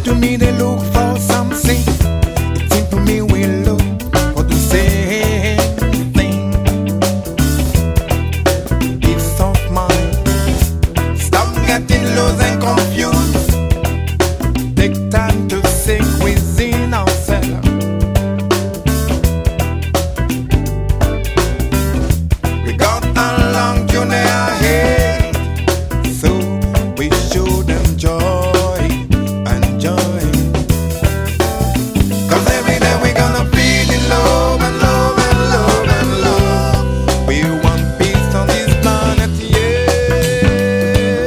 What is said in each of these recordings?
to me they look for something. It seems to me we look for the same thing. Peace of mind. Stop getting lost and confused. Take time to think within ourselves. We got a long journey ahead, so we should enjoy, enjoy. 'Cause every day we're gonna feel in love and love and love and love. We want peace on this planet, yeah.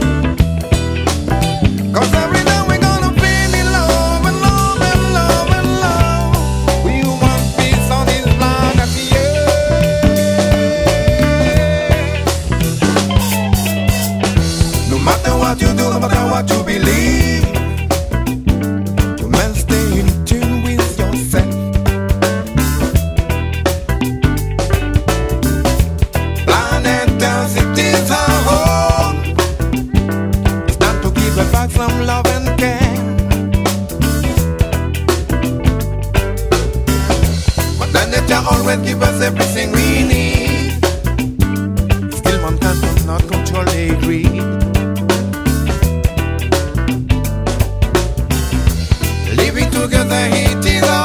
'Cause every day we're gonna feel in love and love and love and love. We want peace on this planet, yeah. No matter what you do, no matter what you believe, you must stay in tune with yourself. Planet Earth, it is our home. It's time to give it back some love and care. But then nature always give us everything we need. Still mankind cannot control the greed. Living together, it is